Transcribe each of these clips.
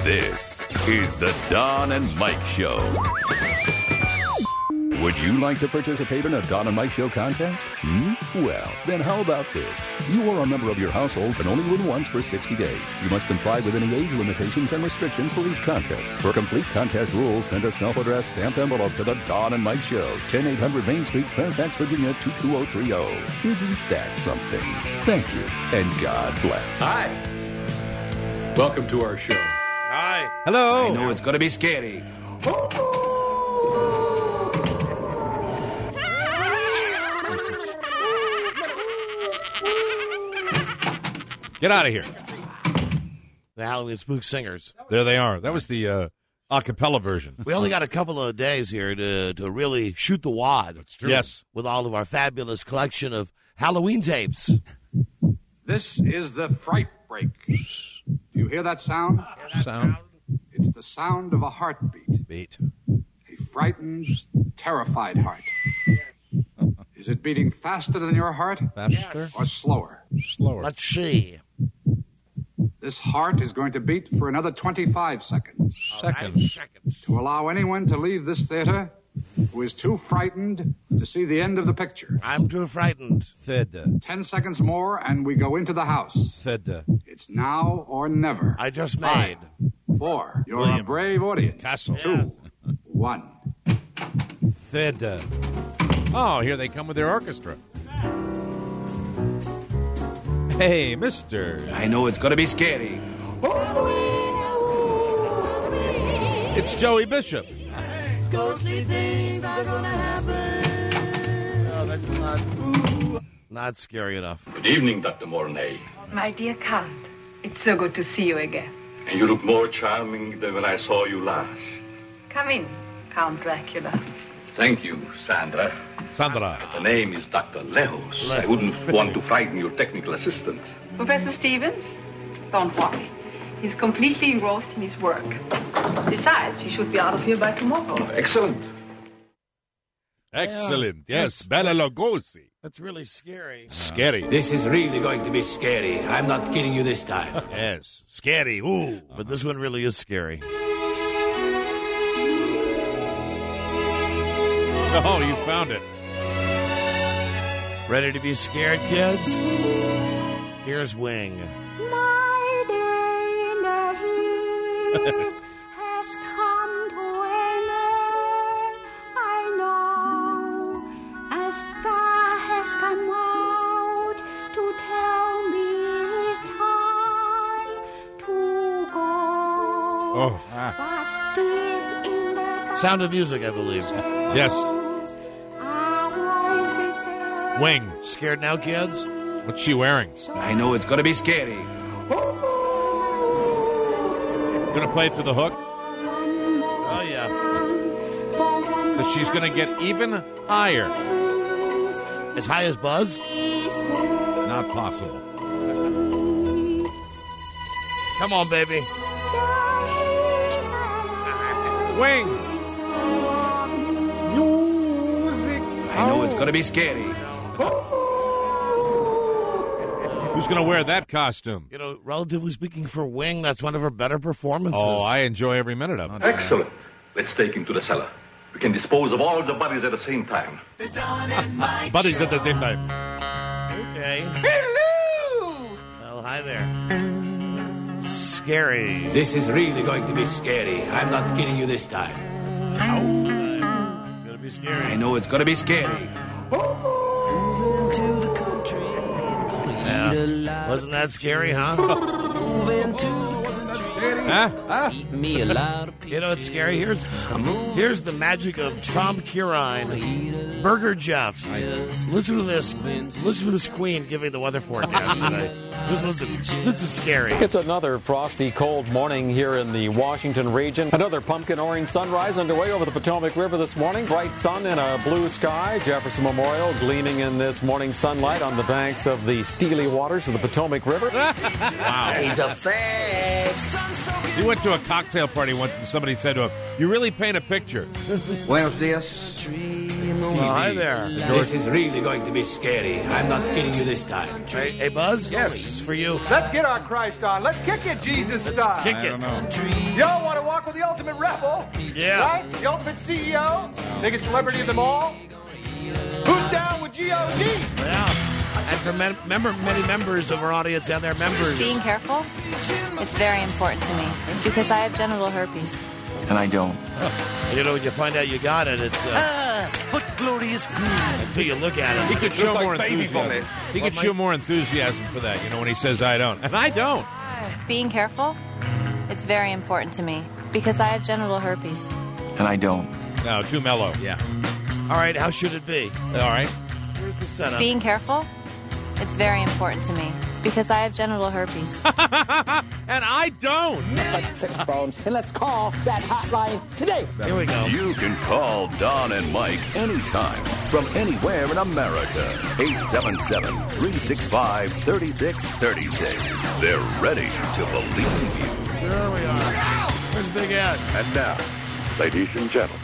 This is the Don and Mike Show. Would you like to participate in a Don and Mike Show contest? Well, then how about this? You are a member of your household and only win once for 60 days. You must comply with any age limitations and restrictions for each contest. For complete contest rules, send a self-addressed stamped envelope to the Don and Mike Show, 10800 Main Street, Fairfax, Virginia, 22030. Isn't that something? Thank you, and God bless. Hi. Welcome to our show. Hi. Hello. I know it's going to be scary. Get out of here. The Halloween Spook Singers. There they are. That was the a cappella version. We only got a couple of days here to really shoot the wad. That's true. Yes. With all of our fabulous collection of Halloween tapes. This is the Fright Break. Do you hear that sound? Sound. It's the sound of a heartbeat. Beat. A frightened, terrified heart. Is it beating faster than your heart? Faster. Or slower? Slower. Let's see. This heart is going to beat for another 25 seconds. Seconds. To allow anyone to leave this theater who is too frightened to see the end of the picture. I'm too frightened. Fed. 10 seconds more and we go into the house. Fed. It's now or never. I just made. 4. You're William. a brave audience. Castle. 2. 1. Fed. Oh, here they come with their orchestra. Hey, mister. I know it's going to be scary. It's Joey Bishop. Ghostly things are gonna happen. Oh, that's not scary enough. Good evening, Dr. Mornay. My dear Count, it's so good to see you again. And you look more charming than when I saw you last. Come in, Count Dracula. Thank you, Sandra. Sandra. The name is Dr. Lejos. I wouldn't want to frighten your technical assistant. Professor Stevens? Don't worry. He's completely engrossed in his work. Besides, he should be out of here by tomorrow. Excellent. Excellent. Yes, Bela Lugosi. That's really scary. Scary. This is really going to be scary. I'm not kidding you this time. Yes, scary. Ooh. But this one really is scary. Oh, you found it. Ready to be scared, kids? Here's Wing. My day in the hills has come to an end. I know a star has come out to tell me it's time to go. Oh. But deep in the Sound of Music, I believe. Yes. our voices there. Wing. Scared now, kids? What's she wearing? I know it's going to be scary. Gonna play it to the hook? Oh, yeah. But she's gonna get even higher. As high as Buzz? Not possible. Come on, baby. Wing. I know it's going to be scary. Who's gonna wear that costume? You know, relatively speaking, for Wing, that's one of her better performances. Oh, I enjoy every minute of it. Excellent. Let's take him to the cellar. We can dispose of all the bodies at the same time. Buddies at the same time. Okay. Hello! Well, hi there. Scary. This is really going to be scary. I'm not kidding you this time. It's going to be scary. I know it's going to be scary. Yeah. Wasn't that scary, huh? Huh? You know what's scary? Here's the magic of Tom Curine, Burger Jeff. Listen to this. Listen to this queen giving the weather forecast tonight. Just listen. This is scary. It's another frosty, cold morning here in the Washington region. Another pumpkin orange sunrise underway over the Potomac River this morning. Bright sun and a blue sky. Jefferson Memorial gleaming in this morning sunlight on the banks of the steely waters of the Potomac River. Wow. He's a fake. He went to a cocktail party once and somebody said to him, "You really paint a picture." Buenos dias. Well, hi there. This is really going to be scary. I'm not kidding you this time. Hey, Buzz? Yes. It's for you. Let's get our Christ on. Let's kick it Jesus style. Kick it. Y'all want to walk with the ultimate rebel? Yeah. Right? The ultimate CEO? Biggest celebrity of them all? Who's down with G.O.D.? Yeah. And for many members of our audience and their members. Being careful, it's very important to me because I have genital herpes. And I don't. You know, when you find out you got it, it's... but glorious food. Until you look at it. He could show more enthusiasm. He could show more enthusiasm for that, you know, when he says, "I don't." And I don't. Being careful, it's very important to me because I have genital herpes. And I don't. No, too mellow. Yeah. All right, how should it be? All right. Here's the setup. Being careful, it's very important to me because I have genital herpes. And I don't. Phones, and let's call that hotline today. Here we go. You can call Don and Mike anytime from anywhere in America. 877-365-3636. They're ready to believe you. There we are. There's Big Ed. And now, ladies and gentlemen,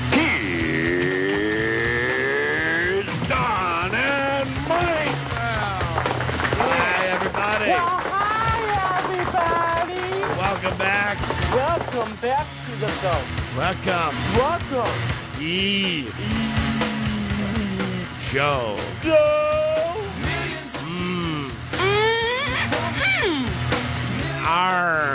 here's Don and Mike. Hi, everybody. Well, hi, everybody. Welcome back. Welcome back to the show. Welcome. Welcome. Show. Arr.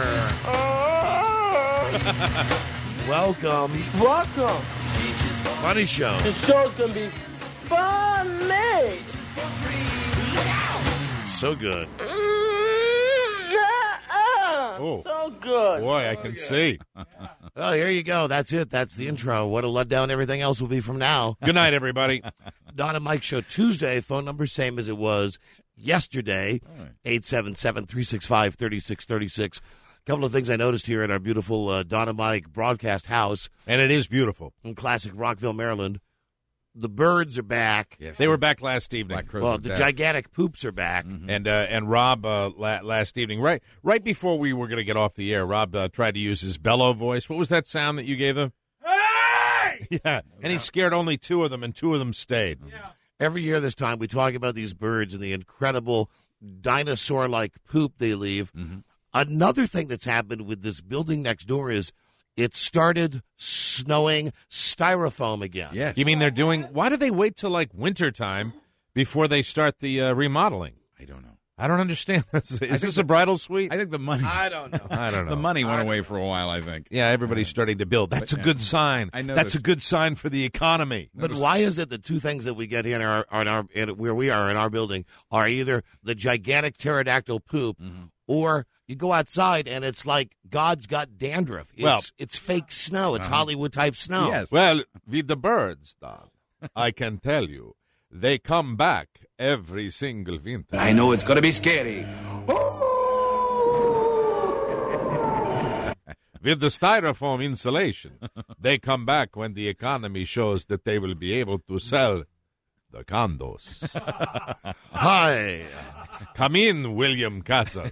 Welcome. Welcome. Funny show. The show's going to be funny. So good. Oh. So good. Boy, I can see. Oh, here you go. That's it. That's the intro. What a letdown everything else will be from now. Good night, everybody. Don and Mike Show Tuesday. Phone number same as it was yesterday. 877-365-3636. A couple of things I noticed here at our beautiful Don and Mike broadcast house. And it is beautiful. In classic Rockville, Maryland. The birds are back. Yes. They were back last evening. Well, the gigantic poops are back. Mm-hmm. And Rob last evening, right before we were going to get off the air, Rob tried to use his bellow voice. What was that sound that you gave them? Hey! Yeah, and he scared only two of them, and two of them stayed. Yeah. Every year this time, we talk about these birds and the incredible dinosaur-like poop they leave. Mm-hmm. Another thing that's happened with this building next door is it started snowing styrofoam again. Yes. You mean they're doing... Why do they wait till, like, wintertime before they start the remodeling? I don't know. I don't understand. Is this a bridal suite? I think the money... I don't know. I don't know. The money went away for a while, I think. Yeah, everybody's starting to build. That's a good sign. I know that's a good sign for the economy. But why is it the two things that we get here where we are in our building are either the gigantic pterodactyl poop or... You go outside, and it's like God's got dandruff. It's fake snow. It's Hollywood-type snow. Yes. Well, with the birds, Don, I can tell you, they come back every single winter. I know it's going to be scary. With the styrofoam insulation, they come back when the economy shows that they will be able to sell the condos. Hi. Come in, William Castle.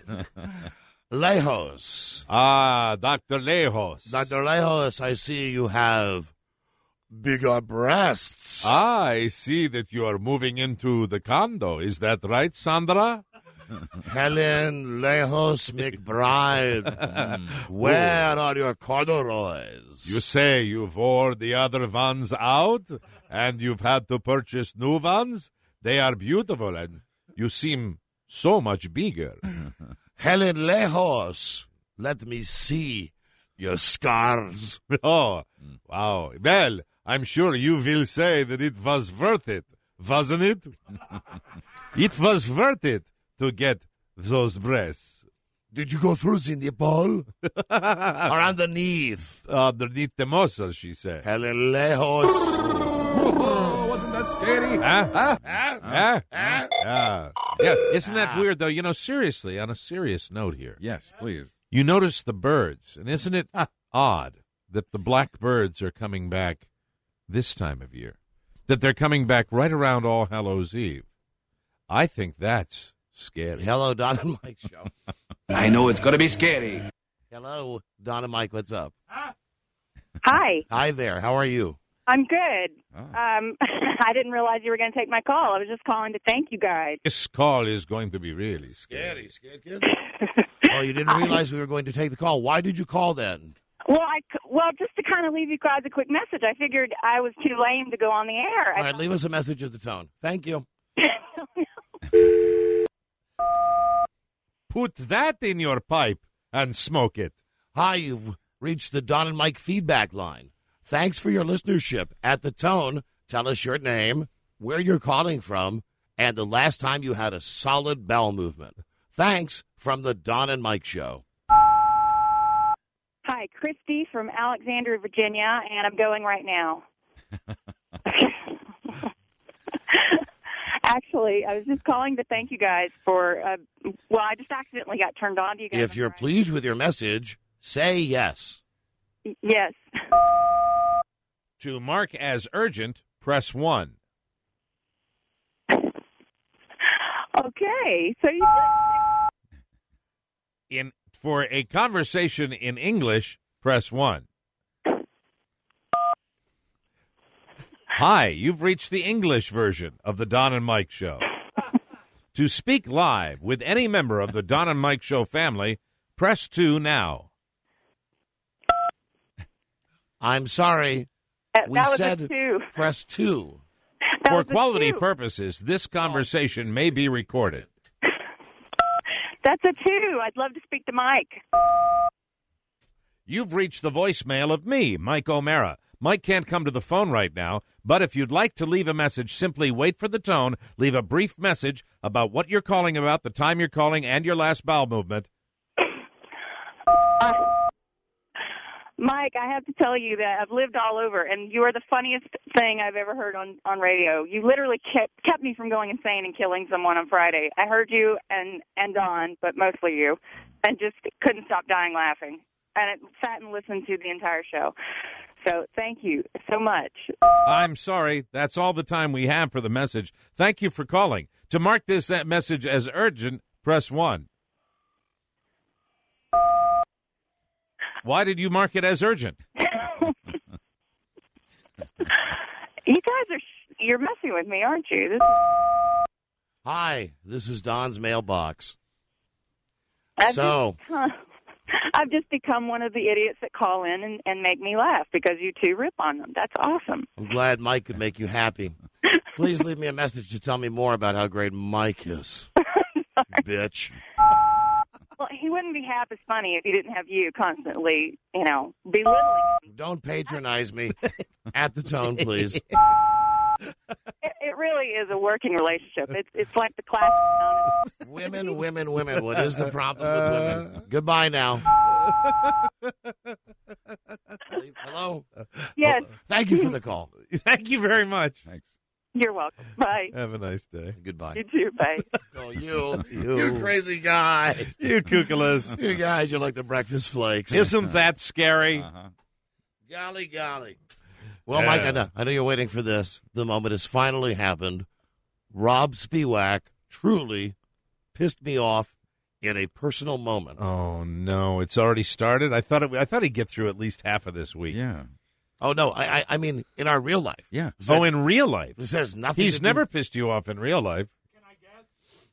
Lejos. Ah, Dr. Lejos. Dr. Lejos, I see you have bigger breasts. Ah, I see that you are moving into the condo. Is that right, Sandra? Helen Lejos McBride. Where are your corduroys? You say you've wore the other ones out and you've had to purchase new ones? They are beautiful and you seem so much bigger. Helen Lejos, let me see your scars. Oh, wow. Well, I'm sure you will say that it was worth it, wasn't it? It was worth it to get those breasts. Did you go through the nipple? Or underneath? Underneath the muscle, she said. Helen Lejos. Oh, wasn't that scary? Yeah, isn't that weird, though? You know, seriously, on a serious note here. Yes, please. You notice the birds, and isn't it odd that the black birds are coming back this time of year? That they're coming back right around All Hallows Eve? I think that's scary. Hello, Don and Mike Show. I know it's going to be scary. Hello, Don and Mike. What's up? Hi. Hi there. How are you? I'm good. I didn't realize you were going to take my call. I was just calling to thank you guys. This call is going to be really Scared kids? Oh, you didn't realize we were going to take the call. Why did you call then? Well, just to kind of leave you guys a quick message, I figured I was too lame to go on the air. All right, leave us a message at the tone. Thank you. Put that in your pipe and smoke it. Hi, you've reached the Don and Mike feedback line. Thanks for your listenership. At the tone, tell us your name, where you're calling from, and the last time you had a solid bowel movement. Thanks from the Don and Mike Show. Hi, Christy from Alexandria, Virginia, and I'm going right now. Actually, I was just calling to thank you guys for, I just accidentally got turned on to you guys. If you're pleased with your message, say yes. Yes. To mark as urgent, press 1. Okay, so For a conversation in English, press 1. Hi, you've reached the English version of the Don and Mike Show. To speak live with any member of the Don and Mike Show family, press 2 now. I'm sorry. We said press 2. For quality purposes, this conversation may be recorded. That's a 2. I'd love to speak to Mike. You've reached the voicemail of me, Mike O'Mara. Mike can't come to the phone right now, but if you'd like to leave a message, simply wait for the tone, leave a brief message about what you're calling about, the time you're calling, and your last bowel movement. Mike, I have to tell you that I've lived all over, and you are the funniest thing I've ever heard on radio. You literally kept me from going insane and killing someone on Friday. I heard you and Don, but mostly you, and just couldn't stop dying laughing. And I sat and listened to the entire show. So thank you so much. I'm sorry. That's all the time we have for the message. Thank you for calling. To mark this message as urgent, press 1. Why did you mark it as urgent? You guys you're messing with me, aren't you? Hi, this is Don's mailbox. I've just become one of the idiots that call in and make me laugh because you two rip on them. That's awesome. I'm glad Mike could make you happy. Please leave me a message to tell me more about how great Mike is. Bitch. Well, he wouldn't be half as funny if he didn't have you constantly, belittling him. Don't patronize me. At the tone, please. It really is a working relationship. It's like the classic. Women. What is the problem with women? Goodbye now. Hello? Yes. Thank you for the call. Thank you very much. Thanks. You're welcome. Bye. Have a nice day. Goodbye. You too. Bye. Oh, you crazy guy. You kookalas. You guys, you're like the breakfast flakes. Isn't that scary? Golly. Well, Mike, I know you're waiting for this. The moment has finally happened. Rob Spiewak truly pissed me off in a personal moment. Oh no, it's already started. I thought he'd get through at least half of this week. Yeah. Oh no, I mean in our real life. Yeah. In real life. This has nothing. He's never pissed you off in real life. Can I guess?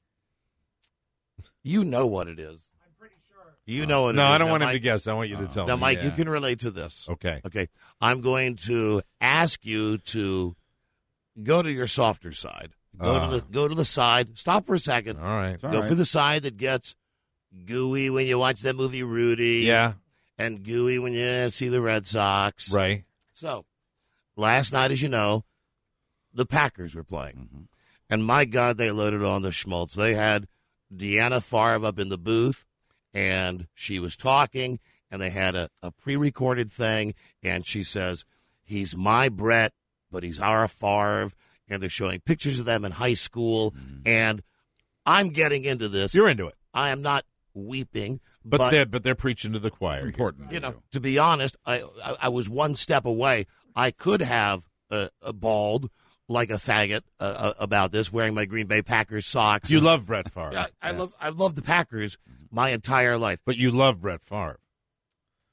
You know what it is. I'm pretty sure. You know what it is. No, I don't now, want him Mike, to guess. I want you to tell me. Now, Mike, you can relate to this. Okay. I'm going to ask you to go to your softer side. Go to the side. Stop for a second. All right. Go for the side that gets gooey when you watch that movie Rudy. Yeah. And gooey when you see the Red Sox. Right. So, last night, as you know, the Packers were playing. Mm-hmm. And my God, they loaded on the schmaltz. They had Deanna Favre up in the booth, and she was talking, and they had a pre-recorded thing, and she says, he's my Brett, but he's our Favre, and they're showing pictures of them in high school, and I'm getting into this. You're into it. I am not weeping. But they're preaching to the choir. It's important. To be honest, I was one step away. I could have bawled like a faggot about this, wearing my Green Bay Packers socks. You love Brett Favre. I've loved the Packers my entire life. But you love Brett Favre.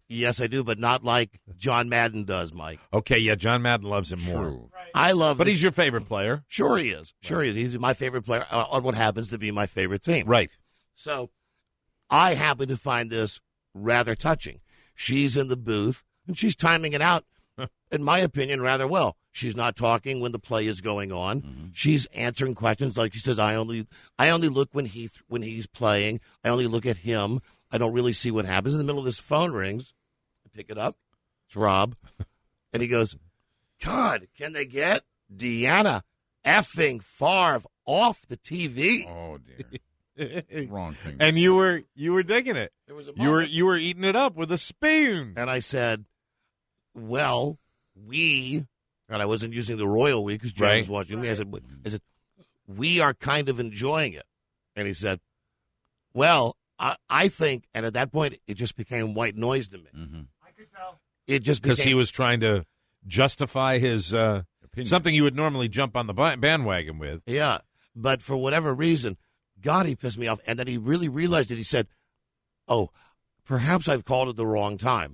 Yes, I do, but not like John Madden does, Mike. Okay, yeah, John Madden loves him more. I love But he's your favorite player. Sure he is. Sure he is. He's my favorite player on what happens to be my favorite team. Right. So I happen to find this rather touching. She's in the booth, and she's timing it out, in my opinion, rather well. She's not talking when the play is going on. Mm-hmm. She's answering questions like she says, I only look when he's playing. I only look at him. I don't really see what happens. In the middle of this, phone rings. I pick it up. It's Rob. And he goes, God, can they get Deanna effing Favre off the TV? Oh, dear. Wrong thing. And you were digging it. There was a You were eating it up with a spoon. And I said, well, and I wasn't using the royal we because Jen was watching me. I said, we are kind of enjoying it. And he said, well, I think, and at that point, it just became white noise to me. Mm-hmm. I could tell. It just because he was trying to justify his something you would normally jump on the bandwagon with. Yeah, but for whatever reason, God, he pissed me off. And then he really realized it. He said, oh, perhaps I've called at the wrong time.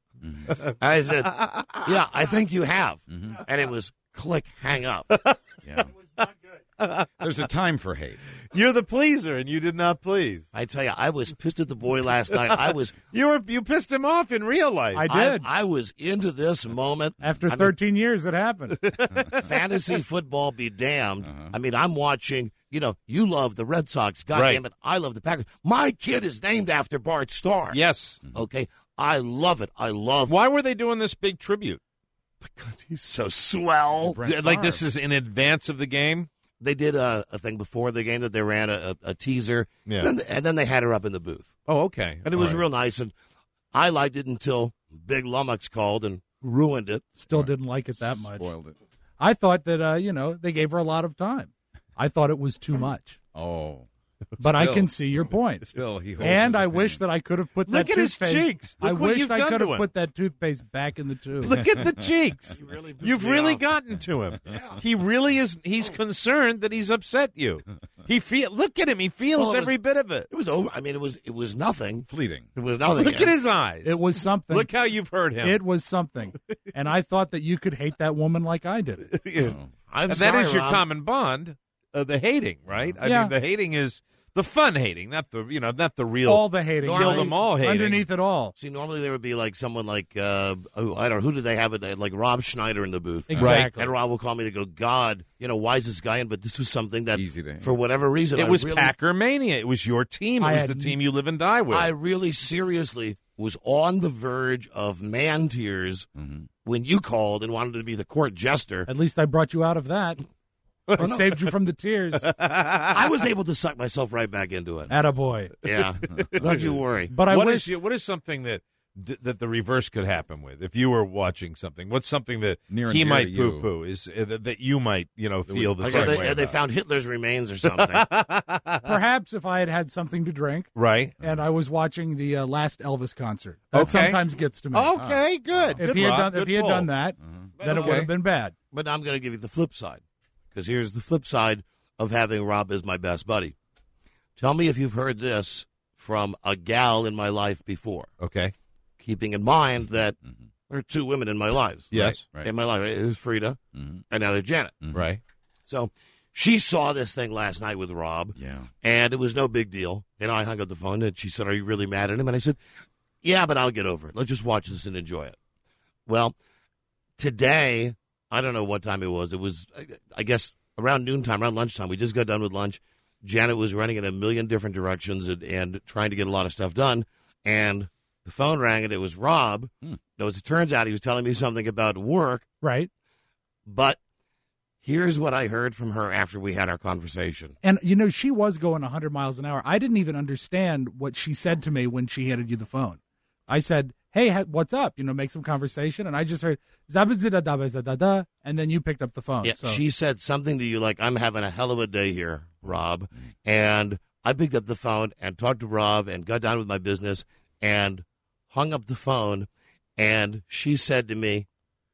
I said, yeah, I think you have. Mm-hmm. And it was click, hang up. Yeah. There's a time for hate. You're the pleaser, and you did not please. I tell you, I was pissed at the boy last night. You pissed him off in real life. I did. I was into this moment. After 13 years, it happened. Fantasy football be damned. I mean, I'm watching, you love the Red Sox. God damn it, I love the Packers. My kid is named after Bart Starr. Yes. Okay, I love it. Why were they doing this big tribute? Because he's so swell. Like this is in advance of the game? They did a thing before the game that they ran a teaser, and then they had her up in the booth. Oh, okay. And it was real nice, and I liked it until Big Lummox called and ruined it. Still didn't like it that much. Spoiled it. I thought that, they gave her a lot of time. I thought it was too much. Oh. But I can see your point. Still, he holds and his I wish that I could have put that Look at his toothpaste. cheeks. Look I what wish you've I done could to have him. put that toothpaste back in the tube. Look at the cheeks. You've really gotten to him. He really is. He's concerned that he's upset you. Look at him. He feels every bit of it. It was over. I mean, it was nothing. Fleeting. It was nothing. Look at his eyes. It was something. Look how you've hurt him. It was something. And I thought that you could hate that woman like I did. I'm and sorry, that is your Rob. common bond, the hating, right? I mean, the hating is the fun hating, not the real. All the hating. Kill them all hating. Underneath it all. See, normally there would be like someone like, I don't know, who do they have it? Like Rob Schneider in the booth. Exactly. And Rob will call me to go, God, why is this guy in? But this was something that, Easy to for whatever reason, It was Packer Mania. It was your team. It was the team you live and die with. I really seriously was on the verge of man tears when you called and wanted to be the court jester. At least I brought you out of that. I saved you from the tears. I was able to suck myself right back into it. Attaboy. Yeah. Don't you worry. But I what wish. what is something that the reverse could happen with if you were watching something? What's something that Near and he dear might to you. poo-poo is that you might feel the Like, same way they about? found Hitler's remains or something. Perhaps if I had had something to drink. Right. And I was watching the last Elvis concert. That Okay. sometimes gets to me. Okay, good. If Good he had Rob. done, if Good he had pull. done that, then it would have been bad. But I'm going to give you the flip side, because here's the flip side of having Rob as my best buddy. Tell me if you've heard this from a gal in my life before. Okay. Keeping in mind that there are two women in my lives. Yes. Right. In my life. It was Frida, and now there's Janet. Right. So she saw this thing last night with Rob, and it was no big deal. And I hung up the phone, and she said, "Are you really mad at him?" And I said, "Yeah, but I'll get over it. Let's just watch this and enjoy it." Well, today, I don't know what time it was. It was, I guess, around noontime, around lunchtime. We just got done with lunch. Janet was running in a million different directions and trying to get a lot of stuff done. And the phone rang, and it was Rob. Now, as it turns out, he was telling me something about work. Right. But here's what I heard from her after we had our conversation. And, she was going 100 miles an hour. I didn't even understand what she said to me when she handed you the phone. I said, hey, what's up? Make some conversation. And I just heard, "Zabazida-da-ba-za-da-da," and then you picked up the phone. Yeah, so. she said something to you like, "I'm having a hell of a day here, Rob." And I picked up the phone and talked to Rob and got down with my business and hung up the phone. And she said to me,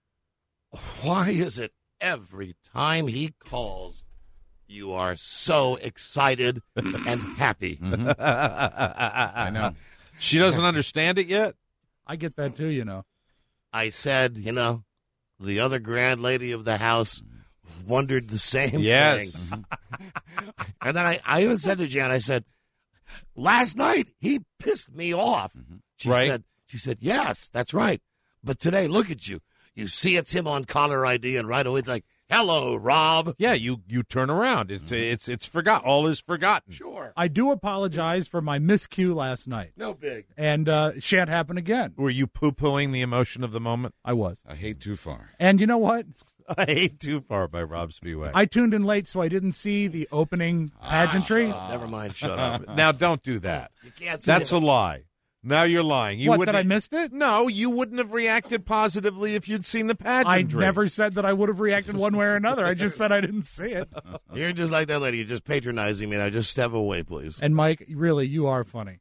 "Why is it every time he calls, you are so excited and happy?" I know. She doesn't understand it yet? I get that too, you know. I said, the other grand lady of the house wondered the same thing. And then I even said to Jan, I said, last night he pissed me off. She said, yes, that's right. But today, look at you. You see it's him on caller ID, and right away it's like, hello, Rob. Yeah, you turn around. It's forgot. All is forgotten. Sure. I do apologize for my miscue last night. No big. And shan't happen again. Were you poo-pooing the emotion of the moment? I was. I hate too far. And you know what? I hate too far by Rob Spiewak. I tuned in late, so I didn't see the opening pageantry. Never mind. Shut up. Now, don't do that. You can't say That's a lie. Now you're lying. You What, wouldn't that I missed it? No, you wouldn't have reacted positively if you'd seen the I pageantry. never said that I would have reacted one way or another. I just said I didn't see it. You're just like that lady. You're just patronizing me. Now just step away, please. And Mike, really, you are funny.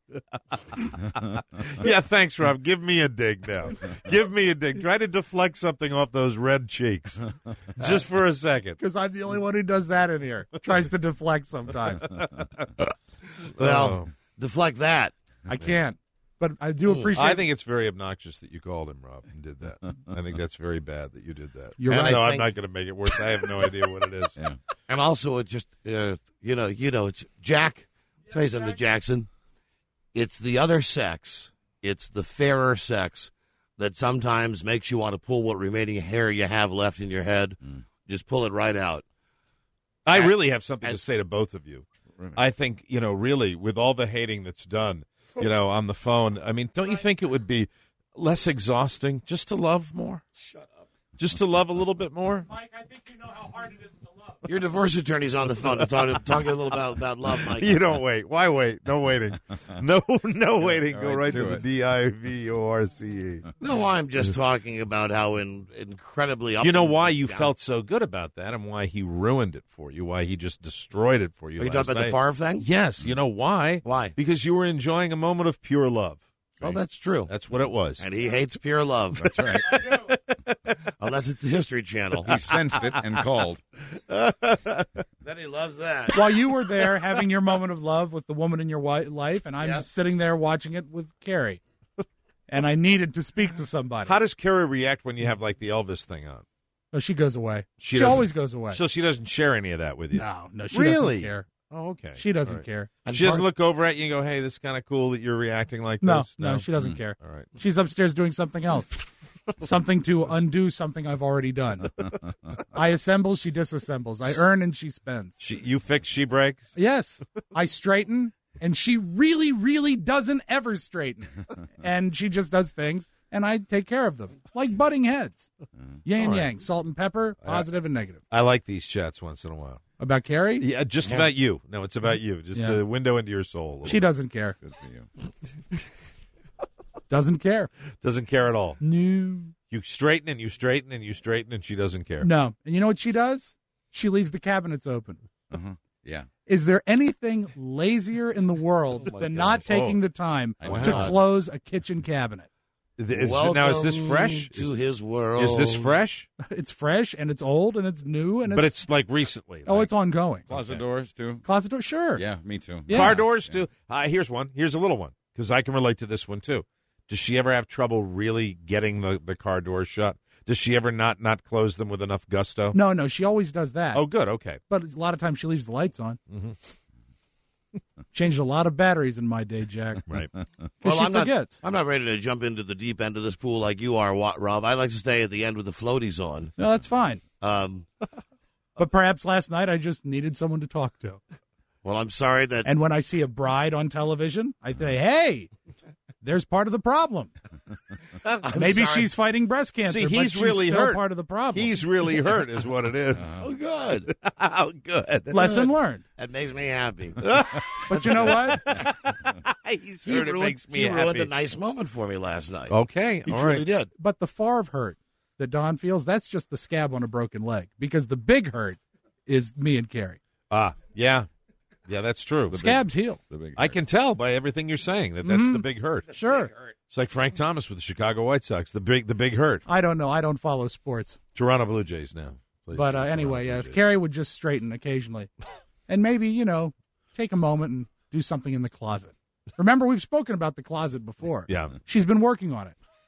Yeah, thanks, Rob. Give me a dig now. Give me a dig. Try to deflect something off those red cheeks. Just for a second. Because I'm the only one who does that in here. Tries to deflect sometimes. Well, deflect that. I can't. But I do appreciate I think it's very obnoxious that you called him, Rob, and did that. I think that's very bad that you did that. You're right. No, I'm not going to make it worse. I have no idea what it is. Yeah. And also, it just, it's Jack. Tell you something, Jackson. It's the other sex. It's the fairer sex that sometimes makes you want to pull what remaining hair you have left in your head. Just pull it right out. I really have something to say to both of you. I think, really, with all the hating that's done, on the phone, I mean, don't you think it would be less exhausting just to love more? Shut up. Just to love a little bit more? Mike, I think you know how hard it is to love. Your divorce attorney's on the phone to talk a little about love, Mike. You don't wait. Why wait? No waiting. No waiting. Go right to the DIVORCE. No, I'm just talking about how incredibly up You know why and you down. felt so good about that and why he ruined it for you, why he just destroyed it for you. Are you last talking about night. the Favre thing? Yes. You know why? Why? Because you were enjoying a moment of pure love. Well, that's true. That's what it was. And he hates pure love. That's right. Unless it's the History Channel. He sensed it and called. Then he loves that. While you were there having your moment of love with the woman in your life, and I'm just sitting there watching it with Carrie. And I needed to speak to somebody. How does Carrie react when you have, like, the Elvis thing on? Oh, she goes away. She doesn't- always goes away. So she doesn't share any of that with you? No, she Really? doesn't care. Oh, okay. She doesn't All right. care. She doesn't look over at you and go, hey, this is kind of cool that you're reacting like No, this? no, she doesn't care. All right. She's upstairs doing something else. Something to undo something I've already done. I assemble, she disassembles. I earn and she spends. You fix, she breaks? Yes. I straighten, and she really, really doesn't ever straighten. And she just does things, and I take care of them. Like butting heads. Yin and All right. yang, salt and pepper, positive and negative. I like these chats once in a while. About Carrie? Yeah, just about you. No, it's about you. Just a window into your soul. a little She bit. doesn't care. Good for you. Doesn't care. Doesn't care at all. No. You straighten and you straighten and you straighten, and she doesn't care. No. And you know what she does? She leaves the cabinets open. Yeah. Is there anything lazier in the world than not taking the time to close a kitchen cabinet? Now, is this fresh? To his world. Is this fresh? It's fresh, and it's old, and it's new, and But it's like recently. Oh, it's ongoing. Closet doors, too? Closet door, sure. Yeah, me too. Yeah. Car doors, too. Here's one. Here's a little one, because I can relate to this one, too. Does she ever have trouble really getting the car doors shut? Does she ever not close them with enough gusto? No, she always does that. Oh, good, okay. But a lot of times she leaves the lights on. Mm-hmm. Changed a lot of batteries in my day, Jack. Right. Because she I'm forgets. not ready to jump into the deep end of this pool like you are, Rob. I like to stay at the end with the floaties on. No, that's fine. But perhaps last night I just needed someone to talk to. Well, I'm sorry that... And when I see a bride on television, I say, hey, there's part of the problem. Maybe sorry. she's fighting breast cancer, See, but he's she's really still hurt. part of the problem. He's really hurt is what it is. Oh, good. Oh, good. Lesson learned. That makes me happy. But you know what? He's hurt. It makes me he ruined happy. a nice moment for me last night. Okay, He all truly right. did. But the Favre hurt that Don feels, that's just the scab on a broken leg. Because the big hurt is me and Carrie. Yeah. Yeah, that's true. Scabs heal. I can tell by everything you're saying that's the big hurt. Sure. It's like Frank Thomas with the Chicago White Sox, the big hurt. I don't know. I don't follow sports. Toronto Blue Jays now. But anyway, if Carrie would just straighten occasionally and maybe, take a moment and do something in the closet. Remember, we've spoken about the closet before. Yeah. She's been working on it.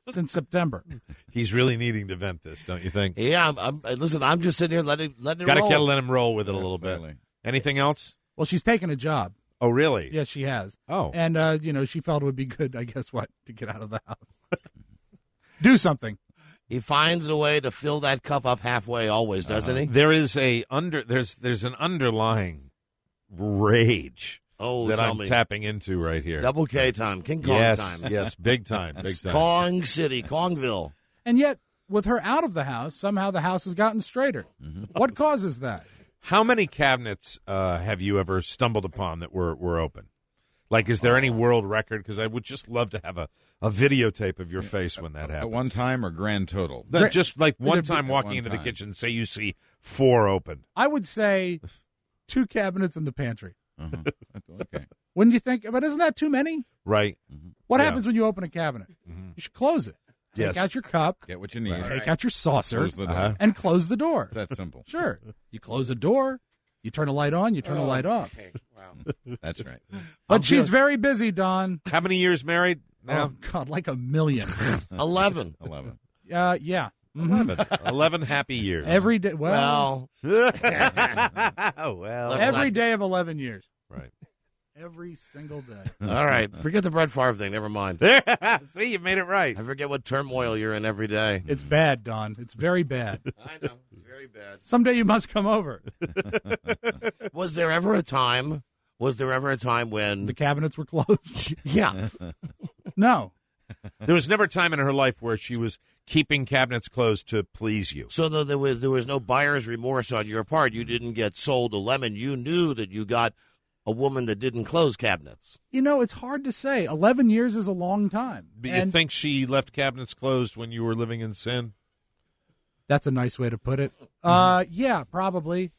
since September. He's really needing to vent this, don't you think? Yeah, listen, I'm just sitting here letting it Got roll. to let him roll with it a little bit. Anything else? Well, she's taken a job. Oh, really? Yes, she has. Oh. And, she felt it would be good, I guess, to get out of the house. Do something. He finds a way to fill that cup up halfway always, doesn't he? There is there's an underlying rage that tell I'm me. tapping into right here. Double K time, King Kong yes, time. Yes, big time, big time. Kong City, Kongville. And yet, with her out of the house, somehow the house has gotten straighter. What causes that? How many cabinets have you ever stumbled upon that were open? Like, is there any world record? Because I would just love to have a videotape of your face when that happens. At one time or grand total? Just like one time walking into the kitchen, say you see 4 open. I would say 2 cabinets in the pantry. Okay. Wouldn't you think? But isn't that too many? Right. What happens when you open a cabinet? You should close it. Take out your cup. Get what you need. Take out your saucer. Close the door. And close the door. It's that simple. Sure. You close the door. You turn a light on. You turn a light off. Okay. Wow. That's right. But she's very busy, Don. How many years married now? Oh, God, like a million. 11. 11. Yeah. 11 happy years. Every day. Well. Every day of 11 years. Right. Every single day. All right. Forget the Brett Favre thing. Never mind. See, you made it right. I forget what turmoil you're in every day. It's bad, Don. It's very bad. I know. It's very bad. Someday you must come over. Was there ever a time when the cabinets were closed? Yeah. No. There was never a time in her life where she was keeping cabinets closed to please you. So there was no buyer's remorse on your part. You didn't get sold a lemon. You knew that you got a woman that didn't close cabinets. It's hard to say. 11 years is a long time. But you think she left cabinets closed when you were living in sin? That's a nice way to put it. Yeah, probably.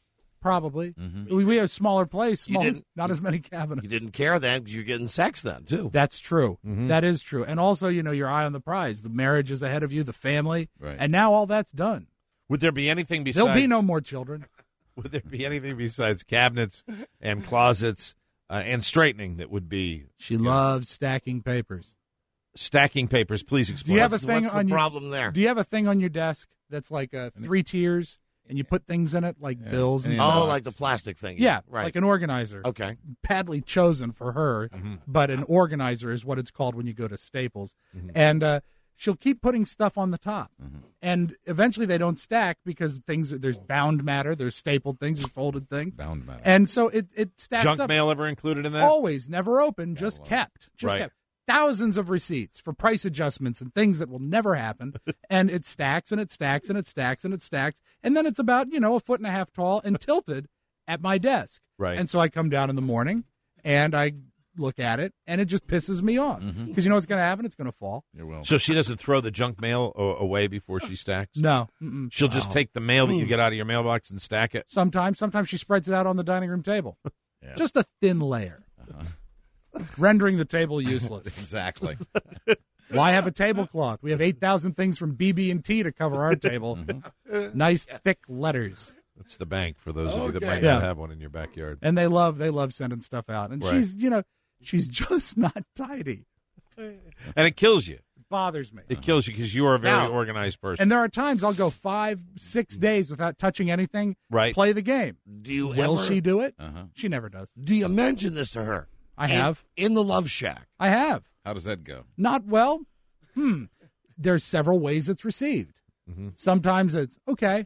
We have a smaller place, not as many cabinets. You didn't care then because you're getting sex then, too. That's true. That is true. And also, your eye on the prize. The marriage is ahead of you, the family. Right. And now all that's done. Would there be anything besides... There'll be no more children. Would there be anything besides cabinets and closets and straightening that would be... She loves stacking papers. Stacking papers, please explain. Do you have a thing What's on the problem there? Do you have a thing on your desk that's like 3 tiers, and you put things in it like bills and stuff? Oh, like the plastic thing. Yeah, right. like an organizer. Okay. Badly chosen for her, but an organizer is what it's called when you go to Staples. And she'll keep putting stuff on the top. And eventually they don't stack because there's bound matter, there's stapled things, there's folded things. Bound matter. And so it stacks Junk up. mail ever included in that? Always, never opened, just kept. Just Right. kept. Thousands of receipts for price adjustments and things that will never happen. And it stacks and it stacks and it stacks and it stacks. And then it's about, 1.5 feet tall and tilted at my desk. Right. And so I come down in the morning and I look at it and it just pisses me off. Because you know what's going to happen? It's going to fall. You will. So she doesn't throw the junk mail away before she stacks? No. She'll just take the mail that you get out of your mailbox and stack it? Sometimes she spreads it out on the dining room table. Just a thin layer. Rendering the table useless. Exactly. Why have a tablecloth? We have 8,000 things from BB&T to cover our table. Nice thick letters. That's the bank for those of you that might Yeah. not have one in your backyard. And they love sending stuff out. And Right. she's just not tidy. And it kills you. It bothers me. It kills you because you are a very Now- organized person. And there are times I'll go 5-6 days without touching anything. Right. Play the game. Do you Will ever, she do it? Uh-huh. She never does. Do you mention this to her? I have. In the Love Shack. I have. How does that go? Not well. There's several ways it's received. Sometimes it's okay.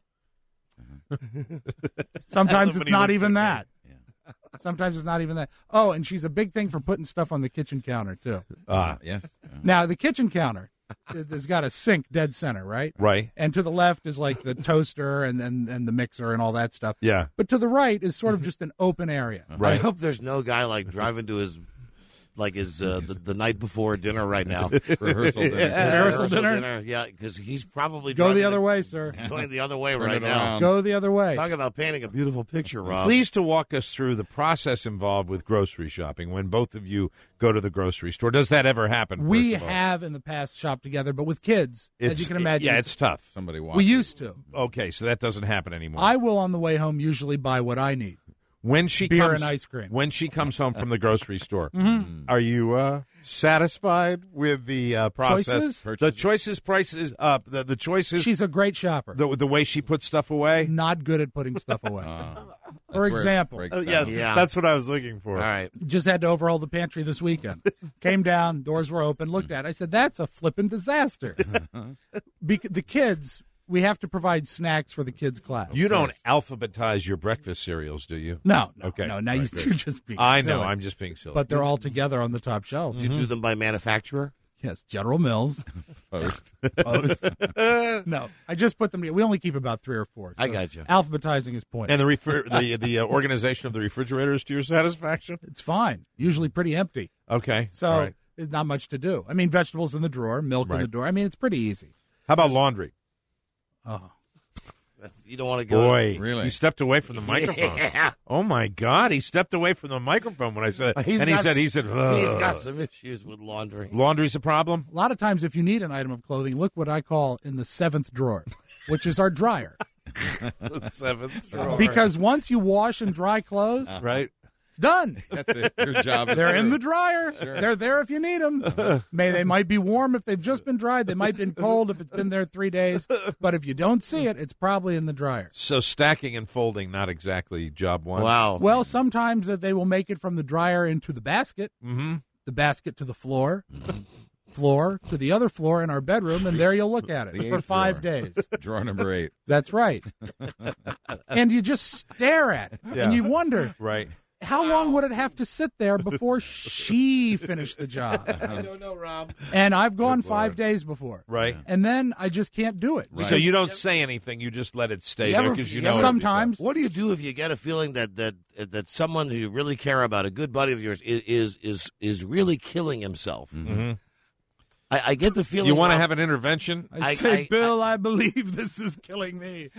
Sometimes it's not even that. Sometimes it's not even that. Oh, and she's a big thing for putting stuff on the kitchen counter, too. Yes. Now, the kitchen counter has got a sink dead center, right? Right. And to the left is like the toaster and the mixer and all that stuff. Yeah. But to the right is sort of just an open area. I hope there's no guy like driving to his the night before dinner right now. Rehearsal dinner. Rehearsal dinner? Yeah, because he's probably Go the driving other way, sir. Going the other way Turn right it now. around. Go the other way. Talk about painting a beautiful picture, Rob. Pleased to walk us through the process involved with grocery shopping when both of you go to the grocery store. Does that ever happen? We first of all? have in the past shopped together, but with kids, as you can imagine. Yeah, it's tough. Somebody watch. We used to. Okay, so that doesn't happen anymore. I will, on the way home, usually buy what I need. When she beer comes, and ice cream. When she comes home from the grocery store, Mhm. are you satisfied with the process? Choices? The choices, prices, the choices. She's a great shopper. The way she puts stuff away. Not good at putting stuff away. For where it example, breaks down. Yeah, that's what I was looking for. All right. just had to overhaul the pantry this weekend. Came down, doors were open, looked at it. I said, that's a flippin' disaster. The kids, we have to provide snacks for the kids' class. You don't alphabetize your breakfast cereals, do you? No. Okay. No, now Right, you're just being I silly. know. I'm just being silly. But they're all together on the top shelf. Do you do them by manufacturer? Yes, General Mills. Post. No, I just put them together. We only keep about 3 or 4. I got you. Alphabetizing is pointless. And the organization of the refrigerators to your satisfaction? It's fine. Usually pretty empty. Okay. So All right. there's not much to do. I mean, vegetables in the drawer, milk in Right. the drawer. I mean, it's pretty easy. How about laundry? Oh. You don't want to go. Boy, Really? he stepped away from the microphone. Yeah. Oh my God, he stepped away from the microphone when I said. He's and he got said, he's "Ugh." got some issues with laundry. Laundry's a problem. A lot of times, if you need an item of clothing, look what I call in the 7th drawer, which is our dryer. The 7th drawer. Because once you wash and dry clothes, Right. it's done. That's it. Your job is They're in through. the dryer. Sure. They're there if you need them. They might be warm if they've just been dried. They might have been cold if it's been there 3 days. But if you don't see it, it's probably in the dryer. So stacking and folding, not exactly job one. Wow. Well, sometimes that they will make it from the dryer into the basket, Mm-hmm. the basket to the floor, floor to the other floor in our bedroom, and there you'll look at it The for 8th 5 drawer. days. Drawer number 8. That's right. And you just stare at it, Yeah. and you wonder, Right. how long would it have to sit there before she finished the job? I don't know, Rob. And I've gone Good 5 Lord. days before. Right. And then I just can't do it. So you don't say anything. You just let it stay there because you know. it'll be Sometimes. What do you do if you get a feeling that someone who you really care about, a good buddy of yours, is really killing himself? Mm-hmm. I get the feeling You want to Rob, have an intervention? I say, Bill, I believe this is killing me.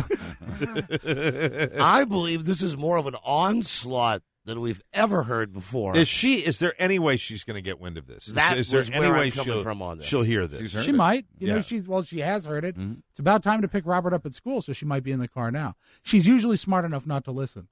I believe this is more of an onslaught than we've ever heard before. Is there any way she's going to get wind of this? That is there was any where way I'm coming she'll, from on this. she'll hear this? She might. You know, Yeah. she has heard it. It's about time to pick Robert up at school, so she might be in the car now. She's usually smart enough not to listen.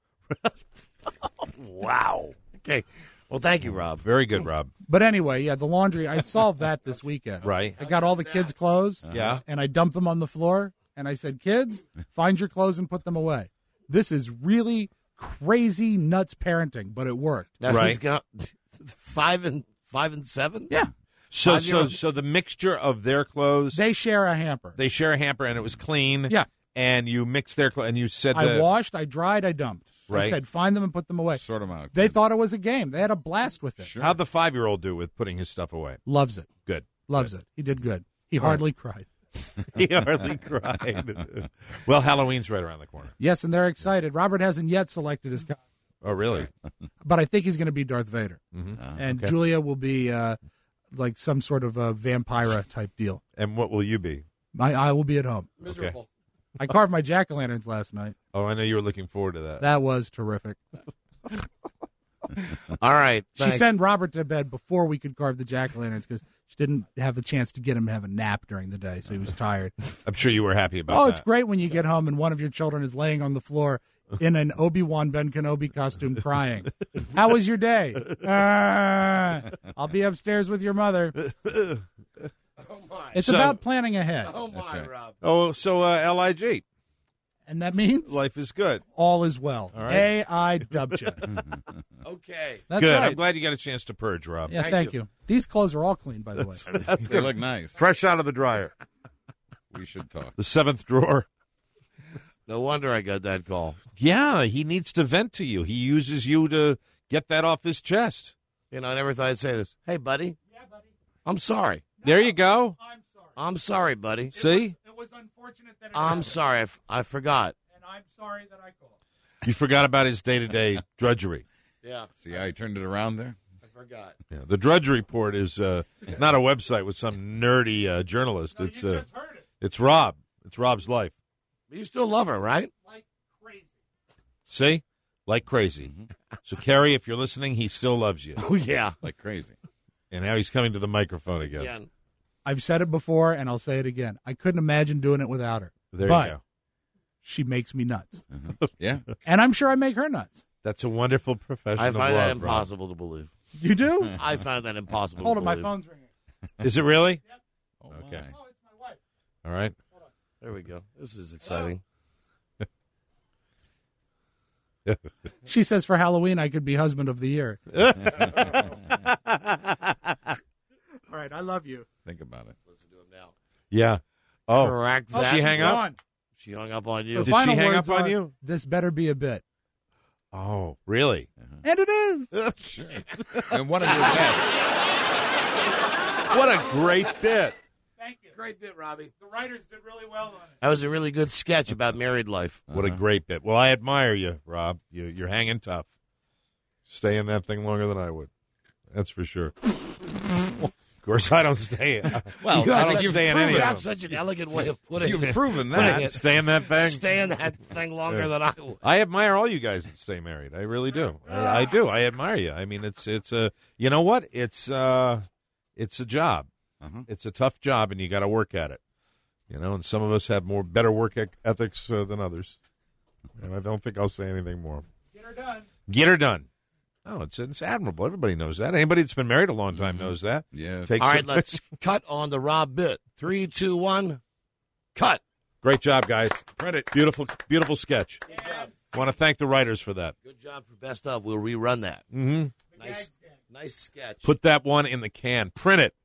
Wow. Okay. Well, thank you, Rob. Very good, Rob. But anyway, yeah, the laundry, I solved that this weekend. Right. I got all the kids' clothes. Yeah. And I dumped them on the floor, and I said, kids, find your clothes and put them away. This is really crazy nuts parenting, but it worked. Now, Right. who's got 5 and 7? Yeah. So 5-year-old? so the mixture of their clothes, They share a hamper. they share a hamper, and it was clean. Yeah. And you mix their clothes, and you said I washed, I dried, I dumped. I Right. said, find them and put them away. Sort them out. They thought it was a game. They had a blast with it. How'd the 5-year-old do with putting his stuff away? Loves it. Good. Loves it. He did good. He All right. hardly cried. He hardly cried. Well, Halloween's right around the corner. Yes, and they're excited. Robert hasn't yet selected his costume, Oh, really? but I think he's going to be Darth Vader. Mhm. And Okay. Julia will be like some sort of a vampira type deal. And what will you be? I will be at home. Miserable. I carved my jack-o'-lanterns last night. Oh, I know you were looking forward to that. That was terrific. All right. She thanks. sent Robert to bed before we could carve the jack-o'-lanterns because she didn't have the chance to get him to have a nap during the day, so he was tired. I'm sure you were happy about Oh, that. it's great when you get home and one of your children is laying on the floor in an Obi-Wan Ben Kenobi costume crying. How was your day? I'll be upstairs with your mother. It's So- about planning ahead. Oh, my, Rob. Oh, so LIG. And that means Life is good. all is well. All right. A.I. Dubcha. Okay. That's Good. right. I'm glad you got a chance to purge, Rob. Yeah, thank you. These clothes are all clean, by the way. That's They good. look nice. Fresh out of the dryer. We should talk. The 7th drawer. No wonder I got that call. Yeah, he needs to vent to you. He uses you to get that off his chest. You know, I never thought I'd say this. Hey, buddy. Yeah, buddy. I'm sorry. There you go. I'm sorry, buddy. See? It was unfortunate that I'm sorry. I forgot. And I'm sorry that I called. You forgot about his day-to-day drudgery. Yeah. See how he turned it around there? I forgot. Yeah, the Drudge Report is not a website with some nerdy journalist. No, it's you just heard it. It's Rob. It's Rob's life. You still love her, right? Like crazy. See? Like crazy. So, Carrie, if you're listening, he still loves you. Oh, yeah. Like crazy. And now he's coming to the microphone again. Yeah. I've said it before, and I'll say it again. I couldn't imagine doing it without her. There but you go. she makes me nuts. Yeah. And I'm sure I make her nuts. That's a wonderful professional I find that love, Rob. impossible to believe. You do? I find that impossible Hold to on, my believe. phone's ringing. Is it really? Yep. Okay. Oh, it's my wife. All right. There we go. This is exciting. She says for Halloween I could be husband of the year. All right, I love you. Think about it. Listen to him now. Yeah. Oh, Correct did that. she hang up? Gone. She hung up on you. The Did final she hang words up on are, you? This better be a bit. Oh, really? And it is. And one of your best. What a great bit. Thank you. Great bit, Robbie. The writers did really well on it. That was a really good sketch about married life. What a great bit. Well, I admire you, Rob. You're hanging tough. Stay in that thing longer than I would. That's for sure. Of course, I don't stay. Well, You I have don't such- stay in you any of have them. such an elegant way of putting You've it. proven Putting that. it. Stay in that thing. Stay in that thing longer Yeah. than I would. I admire all you guys that stay married. I really do. I do. I admire you. I mean, it's a. You know what? It's a job. It's a tough job, and you got to work at it. You know, and some of us have better work ethics than others. And I don't think I'll say anything more. Get her done. Get her done. Oh, it's admirable. Everybody knows that. Anybody that's been married a long time knows that. Yeah. Takes All some- right, let's cut on the Rob bit. 3, 2, 1, cut. Great job, guys. Credit. Beautiful, beautiful sketch. Good job. I want to thank the writers for that. Good job for best of. We'll rerun that. Mm-hmm. Nice sketch. Put that one in the can. Print it.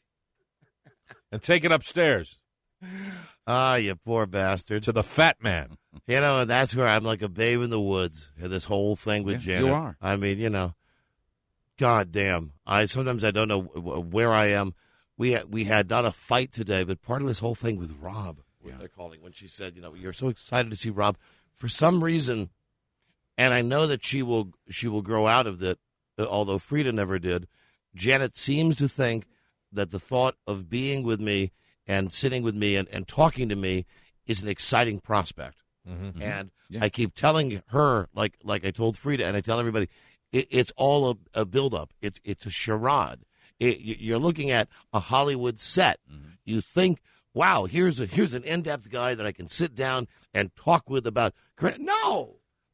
And take it upstairs. Ah, you poor bastard. To the fat man. You know, and that's where I'm like a babe in the woods. This whole thing with Yeah, Janet. you are. I mean, you know, God damn. Sometimes I don't know where I am. We had not a fight today, but part of this whole thing with Rob, what they're calling, when she said, you know, you're so excited to see Rob. For some reason, and I know that she will grow out of that, although Frida never did, Janet seems to think that the thought of being with me and sitting with me and talking to me is an exciting prospect. Mm-hmm. And I keep telling her, like I told Frida, and I tell everybody, it's all a buildup. It's a charade. You're looking at a Hollywood set. Mm-hmm. You think, wow, here's an in-depth guy that I can sit down and talk with about. No,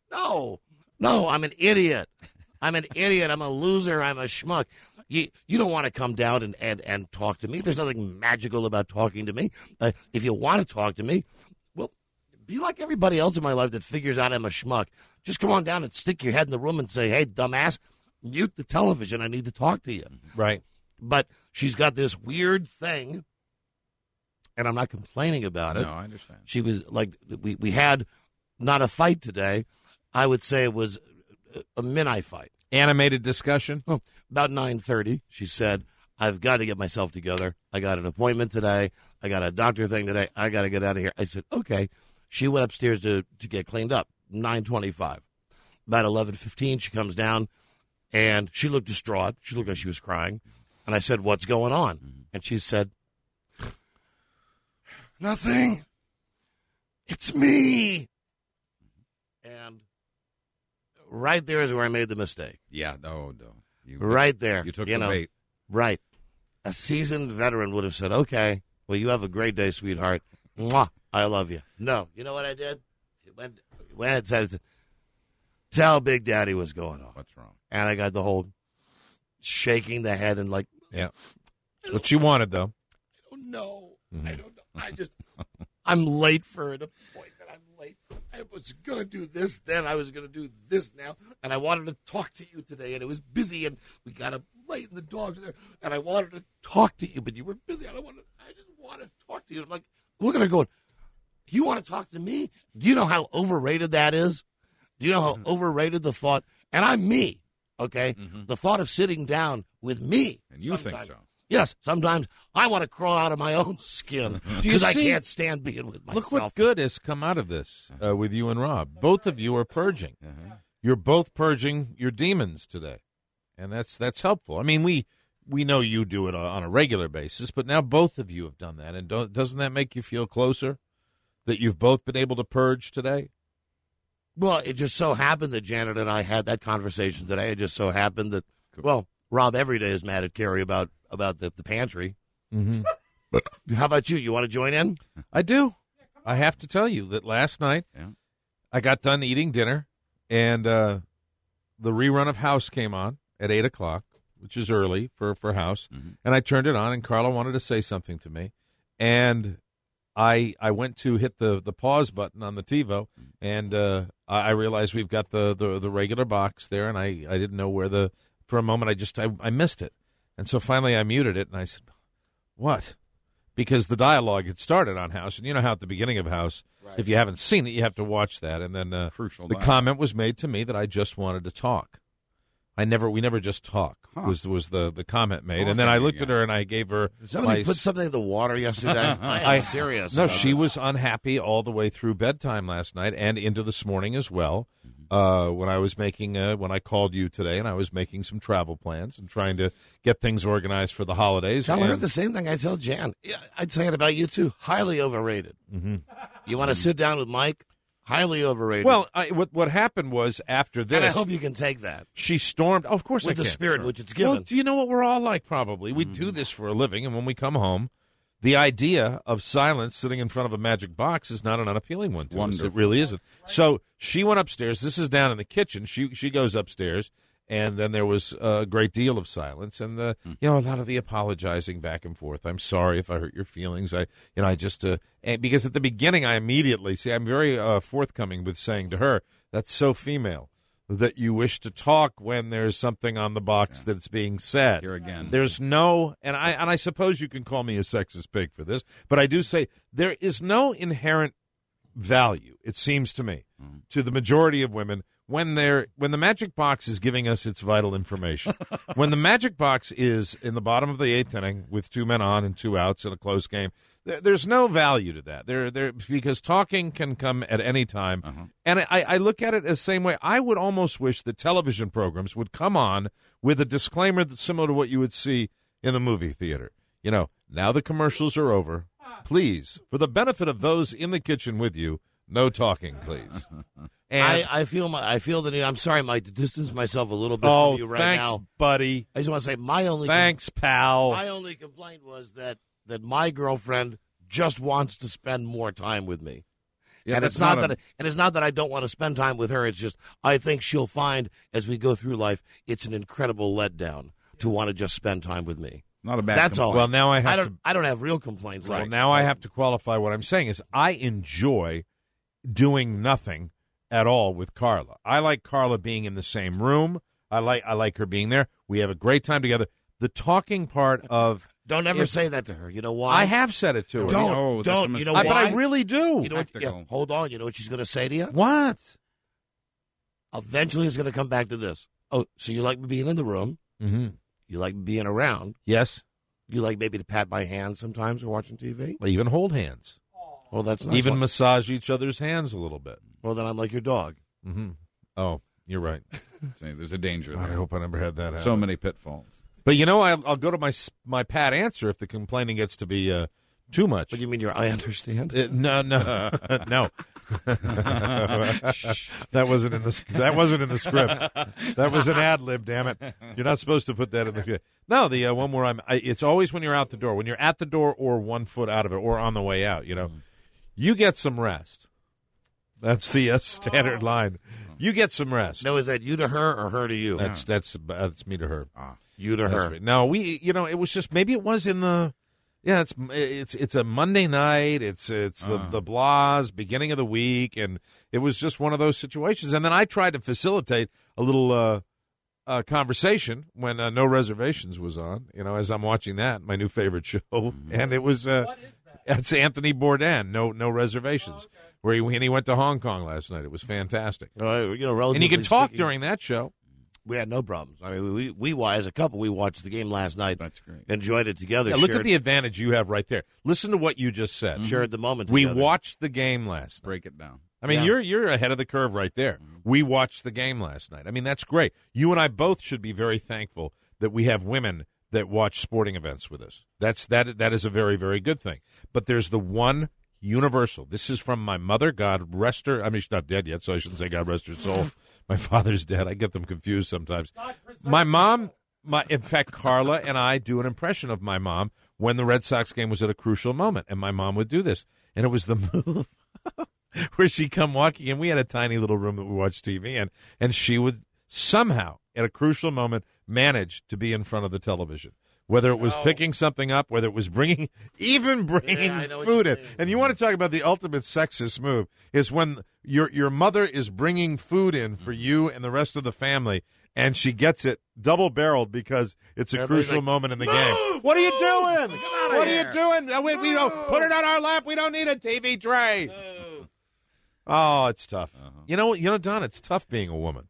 I'm an idiot. I'm a loser. I'm a schmuck. You don't want to come down and talk to me. There's nothing magical about talking to me. If you want to talk to me, well, be like everybody else in my life that figures out I'm a schmuck. Just come on down and stick your head in the room and say, hey, dumbass, mute the television. I need to talk to you. Right. But she's got this weird thing, and I'm not complaining about it. No, I understand. She was like, we had not a fight today. I would say it was a mini fight. Animated discussion? Oh, about 9:30, she said, I've got to get myself together. I got an appointment today. I got a doctor thing today. I got to get out of here. I said, okay. She went upstairs to get cleaned up, 9:25. About 11:15, she comes down, and she looked distraught. She looked like she was crying. And I said, what's going on? And she said, nothing. It's me. And right there is where I made the mistake. Yeah, no. Right there. You took the bait. Right. A seasoned veteran would have said, okay, well, you have a great day, sweetheart. Mwah, I love you. No. You know what I did? Went and said, tell Big Daddy what's going on. What's wrong? And I got the whole shaking the head and like. Yeah. That's what she wanted, though. I don't know. Mm-hmm. I don't know. I'm late for an appointment. I'm late. I was going to do this then. I was going to do this now. And I wanted to talk to you today. And it was busy. And we got up late and the dogs were there. And I wanted to talk to you, but you were busy. I just want to talk to you. I'm like, look at her going, you want to talk to me? Do you know how overrated that is? Do you know how overrated the thought? And I'm me, okay? The thought of sitting down with me. And you think so. Yes, sometimes I want to crawl out of my own skin Do you because I see- can't stand being with myself. Look what good has come out of this with you and Rob. Both of you are purging. You're both purging your demons today, and that's helpful. I mean, we know you do it on a regular basis, but now both of you have done that, and doesn't that make you feel closer that you've both been able to purge today? Well, it just so happened that Janet and I had that conversation today. It just so happened that, well, Rob every day is mad at Carrie about the pantry. Mm-hmm. But how about you? You want to join in? I do. I have to tell you that last night I got done eating dinner, and the rerun of House came on at 8 o'clock, which is early for House, and I turned it on, and Carla wanted to say something to me, and I went to hit the pause button on the TiVo, and I realized we've got the regular box there, and I didn't know where for a moment I missed it, and so finally I muted it, and I said, "What?" Because the dialogue had started on House, and you know how at the beginning of House, if you haven't seen it, you have to watch that, and then the comment was made to me that I just wanted to talk. We never just talk. Was the comment made, and then I looked at her and I gave her. Somebody put something in the water yesterday. I'm serious. No, she was unhappy all the way through bedtime last night and into this morning as well. When I was when I called you today, and I was making some travel plans and trying to get things organized for the holidays. Tell her the same thing I tell Jan. I'd say it about you too. Highly overrated. Mm-hmm. You want to sit down with Mike? Highly overrated. Well, what happened was after this, and I hope you can take that. She stormed. Oh, of course, with I the can. spirit Sure. which it's given. Well, do you know what we're all like? Probably we do this for a living, and when we come home, the idea of silence sitting in front of a magic box is not an unappealing one to us. It really isn't. So she went upstairs. This is down in the kitchen. She goes upstairs, and then there was a great deal of silence, and a lot of the apologizing back and forth. I'm sorry if I hurt your feelings. Because at the beginning I immediately I'm very forthcoming with saying to her, that's so female that you wish to talk when there's something on the box that's being said. Here again. There's no, and I suppose you can call me a sexist pig for this, but I do say there is no inherent value, it seems to me, to the majority of women when the magic box is giving us its vital information. When the magic box is in the bottom of the eighth inning with 2 men on and 2 outs in a close game, there's no value to that. Because talking can come at any time. And I look at it the same way. I would almost wish that television programs would come on with a disclaimer that's similar to what you would see in the movie theater. Now the commercials are over. Please, for the benefit of those in the kitchen with you, no talking, please. And I feel the need. I'm sorry, Mike, to distance myself a little bit from you right thanks, now. buddy. I just want to say thanks, pal. My only complaint was that my girlfriend just wants to spend more time with me. Yeah, and it's not that I don't want to spend time with her. It's just I think she'll find as we go through life, it's an incredible letdown to want to just spend time with me. Not a bad. That's all. Well, now I don't have real complaints. Well, now I have to qualify what I'm saying is I enjoy doing nothing at all with Carla. I like Carla being in the same room. I like her being there. We have a great time together. The talking part of don't ever say that to her. You know why? I have said it to her. Don't. You know why? But I really do. You know hold on. You know what she's going to say to you? What? Eventually, it's going to come back to this. Oh, so you like me being in the room? Mm-hmm. You like me being around? Yes. You like maybe to pat my hands sometimes or watching TV? Even hold hands. Well, that's not even fun. massage each other's hands a little bit. Well, then I'm like your dog. Mm-hmm. Oh, you're right. See, there's a danger there. I hope I never had that happen. So many pitfalls. But I'll go to my pat answer if the complaining gets to be too much. What do you mean? I understand? No, no. That wasn't in the script. That was an ad lib. Damn it! You're not supposed to put that in the. No, the one where it's always when you're out the door. When you're at the door or 1 foot out of it or on the way out. You get some rest. That's the standard line. You get some rest. No, is that you to her or her to you? That's me to her. You to her. No, it was just maybe it was in the. Yeah, it's a Monday night. It's the blahs, beginning of the week, and it was just one of those situations. And then I tried to facilitate a little conversation when No Reservations was on. As I'm watching that, my new favorite show, and it was it's Anthony Bourdain, No Reservations, where when he went to Hong Kong last night. It was fantastic. And you can talk during that show. We had no problems. I mean, we as a couple, we watched the game last night. That's great. Enjoyed it together. Yeah, look at the advantage you have right there. Listen to what you just said. Mm-hmm. Shared the moment We together. watched the game last night. Break it down. I mean, you're ahead of the curve right there. Mm-hmm. We watched the game last night. I mean, that's great. You and I both should be very thankful that we have women that watch sporting events with us. That is a very, very good thing. But there's the one universal. This is from my mother, God rest her. I mean, she's not dead yet, so I shouldn't say God rest her soul. My father's dead. I get them confused sometimes. My mom, in fact, Carla and I do an impression of my mom when the Red Sox game was at a crucial moment, and my mom would do this. And it was the move where she'd come walking in. We had a tiny little room that we watched TV in, and she would somehow, at a crucial moment, managed to be in front of the television. Whether it was picking something up, whether it was bringing food in. And you want to talk about the ultimate sexist move is when your mother is bringing food in for you and the rest of the family, and she gets it double-barreled because it's a crucial moment in the game. What are you doing? What are you doing? We don't put it on our lap. We don't need a TV tray. Oh, it's tough. You know, Don, it's tough being a woman.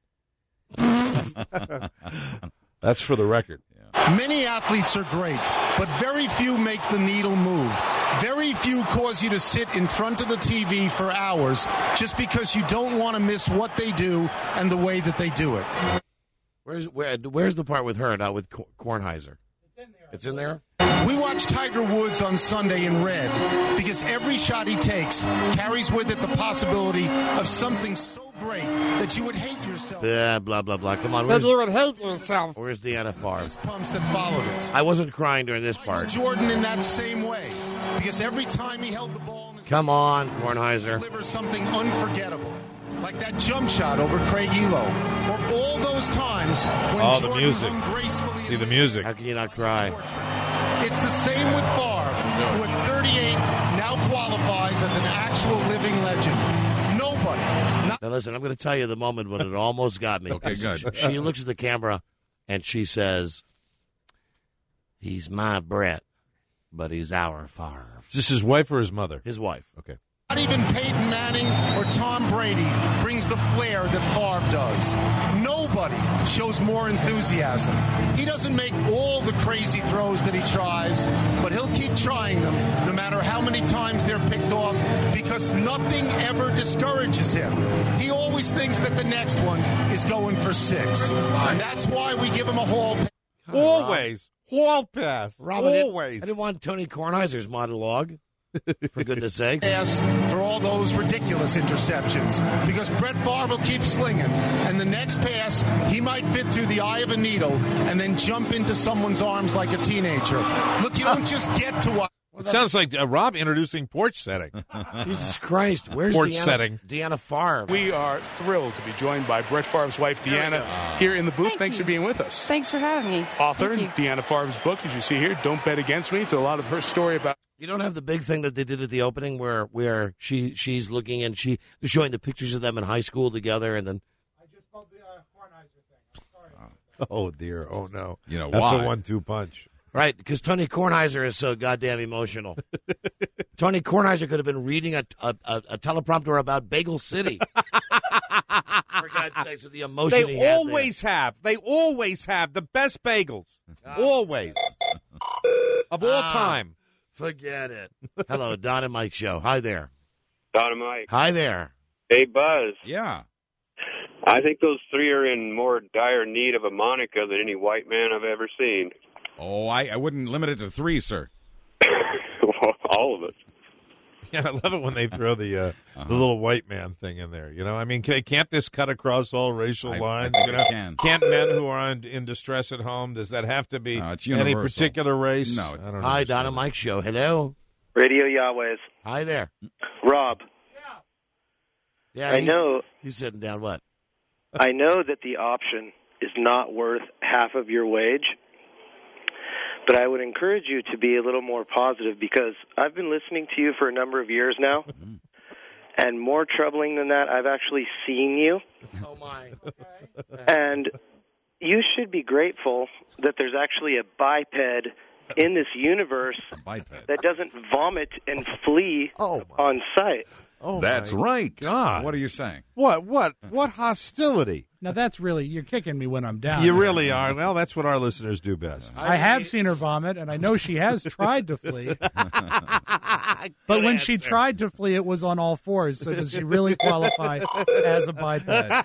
That's for the record. Many athletes are great, but very few make the needle move. Very few cause you to sit in front of the TV for hours just because you don't want to miss what they do and the way that they do it. Where's the part with her, not with Kornheiser? It's in there? We watch Tiger Woods on Sunday in red because every shot he takes carries with it the possibility of something so great that you would hate yourself. Yeah, blah, blah, blah. Come on. That you would hate yourself. Where's Deanna Favre? Pumps that followed it. I wasn't crying during this part. Jordan in that same way because every time he held the ball in his Come on, Kornheiser. delivers something unforgettable. Like that jump shot over Craig Elo. Or all those times when the Jordan music. hung gracefully. See the music. How can you not cry? It's the same with Favre, who at 38 now qualifies as an actual living legend. Nobody. Now listen, I'm going to tell you the moment when it almost got me. Okay, good. She looks at the camera and she says, "He's my Brett, but he's our Favre." Is this his wife or his mother? His wife. Okay. Not even Peyton Manning or Tom Brady brings the flair that Favre does. Nobody shows more enthusiasm. He doesn't make all the crazy throws that he tries, but he'll keep trying them no matter how many times they're picked off because nothing ever discourages him. He always thinks that the next one is going for 6. And that's why we give him a hall pass. Always. Hall pass. Rob, Always. I didn't want Tony Kornheiser's monologue. For goodness sakes. Yes, for all those ridiculous interceptions. Because Brett Favre will keep slinging. And the next pass, he might fit through the eye of a needle and then jump into someone's arms like a teenager. Look, you don't just get to watch. It sounds like Rob introducing porch setting. Jesus Christ. Where's porch Deanna, setting? Deanna Favre? We are thrilled to be joined by Brett Favre's wife, Deanna, here in the booth. Thanks for being with us. Thanks for having me. Author, Thank you. Deanna Favre's book, as you see here, Don't Bet Against Me. It's a lot of her story about... You don't have the big thing that they did at the opening where she's looking and they're showing the pictures of them in high school together and then... I just pulled the Kornheiser thing. I'm sorry. Oh, dear. Oh, no. You know That's why? a 1-2 punch. Right, because Tony Kornheiser is so goddamn emotional. Tony Kornheiser could have been reading a teleprompter about Bagel City. For God's sakes, with the emotion he They had always have. They always have the best bagels. Always. Of all time. Forget it. Hello, Don and Mike Show. Hi there. Don and Mike. Hi there. Hey, Buzz. Yeah. I think those three are in more dire need of a Monica than any white man I've ever seen. Oh, I wouldn't limit it to 3, sir. All of it. Yeah, I love it when they throw the little white man thing in there. You know, I mean, can't this cut across all racial lines? I think You know, it can. Can't men who are in distress at home? Does that have to be it's any universal. particular race? No. I don't Hi, understand. Don and Mike Show. Hello. Radio Yahweh's. Hi there. Rob, Yeah, I know. He's sitting down. What? I know that the option is not worth half of your wage, but I would encourage you to be a little more positive because I've been listening to you for a number of years now, and more troubling than that, I've actually seen you. Oh, my. And you should be grateful that there's actually a biped in this universe that doesn't vomit and flee on sight. Oh, That's my right. God. What are you saying? What hostility? Now that's really, you're kicking me when I'm down. You really are. Well, that's what our listeners do best. I have seen her vomit, and I know she has tried to flee. But when she tried to flee, it was on all fours. So does she really qualify as a biped? Wow.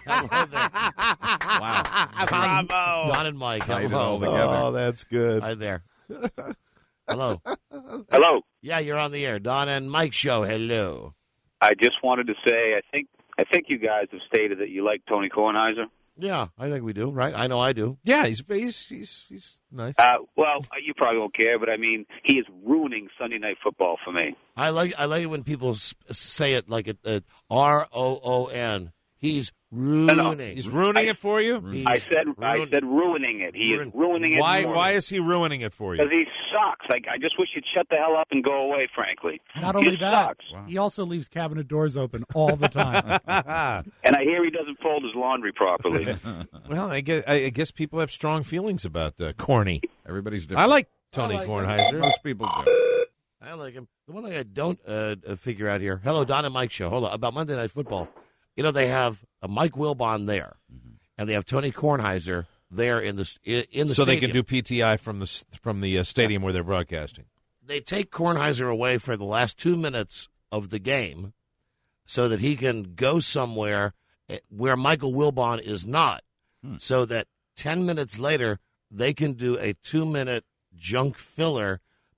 Bravo. Don and Mike. Tied it Hello. all together. Oh, that's good. Hi there. Hello. Hello. Yeah, you're on the air. Don and Mike Show. Hello. I just wanted to say, I think you guys have stated that you like Tony Kornheiser. Yeah, I think we do, right? I know I do. Yeah, he's nice. Well, you probably won't care, but I mean, he is ruining Sunday Night Football for me. I like it when people say it like it ROON. He's ruining. He's ruining it for you? I said ruining it. He is ruining it. Why is he ruining it for you? Because he sucks. I just wish you'd shut the hell up and go away, frankly. Not only He that, sucks. he also leaves cabinet doors open all the time. And I hear he doesn't fold his laundry properly. Well, I guess people have strong feelings about Corny. Everybody's different. I like Tony Kornheiser. Most people do. I like him. The one thing I don't figure out here. Hello, Don and Mike show. Hold on. About Monday Night Football. You know, they have Mike Wilbon there, and they have Tony Kornheiser there in the stadium. So they can do PTI from the stadium where they're broadcasting. They take Kornheiser away for the last 2 minutes of the game so that he can go somewhere where Michael Wilbon is not, so that 10 minutes later they can do a 2-minute junk filler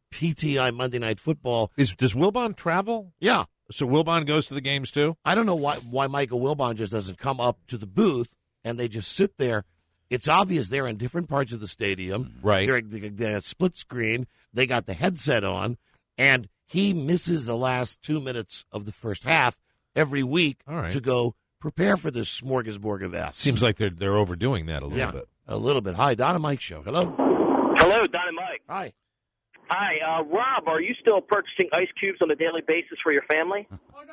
PTI Monday Night Football. Does Wilbon travel? Yeah. So Wilbon goes to the games too? I don't know why Michael Wilbon just doesn't come up to the booth and they just sit there. It's obvious they're in different parts of the stadium. Right. They're split screen. They got the headset on, and he misses the last 2 minutes of the first half every week to go prepare for this smorgasbord of ass. Seems like they're overdoing that a little bit. A little bit. Hi, Don and Mike show. Hello. Hello, Don and Mike. Hi. Hi, Rob, are you still purchasing ice cubes on a daily basis for your family?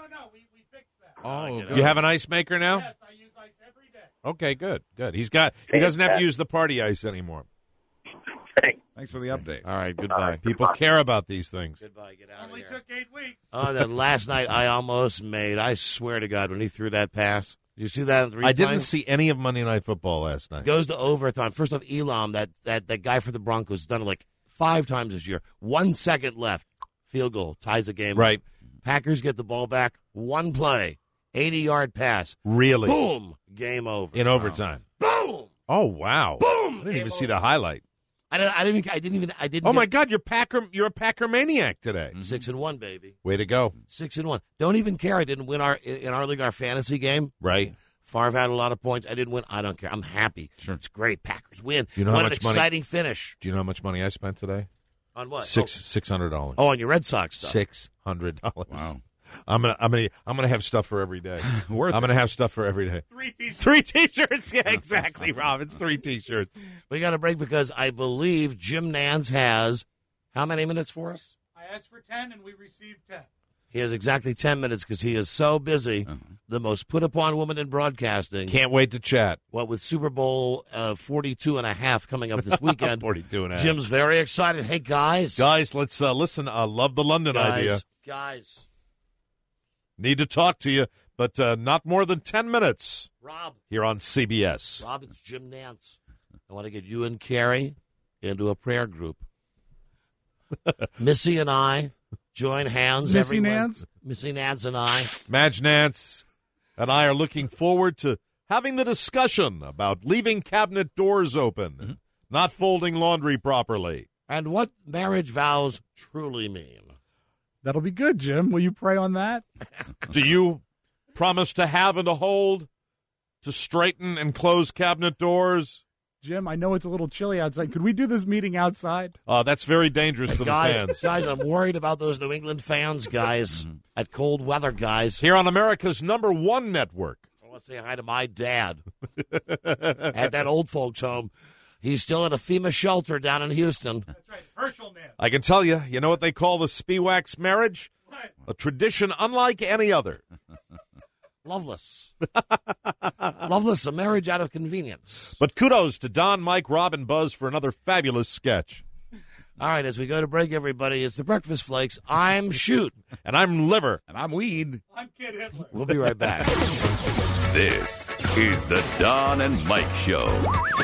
We fixed that. Oh, you have an ice maker now? Yes, I use ice every day. Okay, good. He doesn't have to use the party ice anymore. Thanks for the update. All right, goodbye. People care about these things. Goodbye. Get out Only took 8 weeks. Oh, that last night I almost made. I swear to God, when he threw that pass. Did you see that in the replay? I didn't see any of Monday Night Football last night. Goes to overtime. First off, Elam, that guy for the Broncos, done it like 5 times this year. 1 second left. Field goal. Ties the game. Right. Packers get the ball back. 1 play. 80-yard pass. Really? Boom. Game over. In overtime. Boom. Oh, wow. Boom. I didn't even see the highlight. I didn't. Oh, my God, you're a Packer maniac today. 6-1, baby. Way to go. 6-1. Don't even care. I didn't win in our league, our fantasy game. Right. Favre had a lot of points. I didn't win. I don't care. I'm happy. Sure. It's great. Packers win. You know what how an much exciting finish. Do you know how much money I spent today? On what? $600. Oh, on your Red Sox stuff. $600. Wow. I'm gonna have stuff for every day. I'm gonna have stuff for every day. 3 T-shirts. 3 T-shirts. Yeah, exactly, Rob. It's 3 T-shirts. We got a break because I believe Jim Nance has how many minutes for us? I asked for 10 and we received 10. He has exactly 10 minutes because he is so busy. The most put-upon woman in broadcasting. Can't wait to chat. What with Super Bowl 42.5 coming up this weekend. 42.5. Jim's very excited. Hey, guys. Guys, let's listen. I love the London idea. Guys. Need to talk to you, but not more than 10 minutes. Rob. Here on CBS. Rob, it's Jim Nance. I want to get you and Carrie into a prayer group. Missy and I join hands. Missy Nance? Missy Nance and I. Madge Nance and I are looking forward to having the discussion about leaving cabinet doors open, not folding laundry properly. And what marriage vows truly mean. That'll be good, Jim. Will you pray on that? Do you promise to have and to hold, to straighten and close cabinet doors? Jim, I know it's a little chilly outside. Could we do this meeting outside? That's very dangerous to the fans. Guys, I'm worried about those New England fans, guys, at cold weather, guys. Here on America's #1 network. I want to say hi to my dad at that old folks home. He's still at a FEMA shelter down in Houston. That's right, Herschel Nance. I can tell you, you know what they call the Spiwax marriage? What? A tradition unlike any other. Loveless. Loveless, a marriage out of convenience. But kudos to Don, Mike, Rob, and Buzz for another fabulous sketch. All right, as we go to break, everybody, it's the Breakfast Flakes. I'm Shoot. And I'm Liver. And I'm Weed. I'm Kid Hitler. We'll be right back. This is the Don and Mike Show.